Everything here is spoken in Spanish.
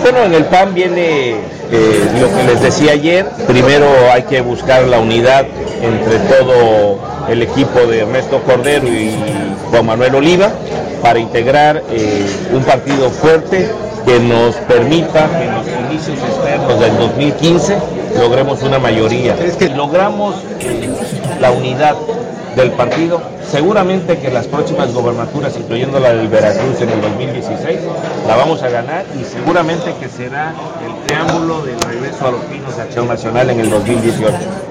Bueno, en el PAN viene lo que les decía ayer. Primero hay que buscar la unidad entre todo el equipo de Ernesto Cordero y Juan Manuel Oliva para integrar un partido fuerte que nos permita que en los comicios externos del 2015 logremos una mayoría. Es que logramos la unidad del partido, seguramente que las próximas gobernaturas, incluyendo la del Veracruz en el 2016, la vamos a ganar y seguramente que será el preámbulo del regreso a los Pinos de Acción Nacional en el 2018.